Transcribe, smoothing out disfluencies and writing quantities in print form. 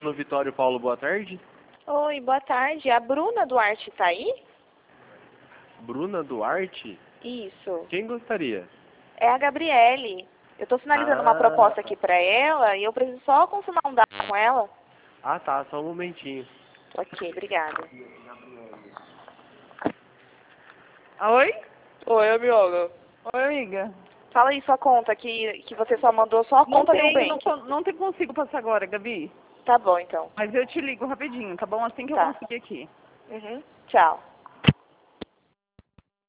No Vitório Paulo, boa tarde. Oi, boa tarde. A Bruna Duarte tá aí? Bruna Duarte? Isso. Quem gostaria? É a Gabriele. Eu tô finalizando uma proposta aqui pra ela e eu preciso só confirmar um dado com ela. Ah, tá, só um momentinho. Ok, obrigada. Oi? Oi, amiga. Oi, amiga. Fala aí sua conta, que você só mandou só a conta do Nubank. Não te consigo passar agora, Gabi. Tá bom, então. Mas eu te ligo rapidinho, tá bom? Assim que eu Tá. conseguir aqui. Uhum. Tchau.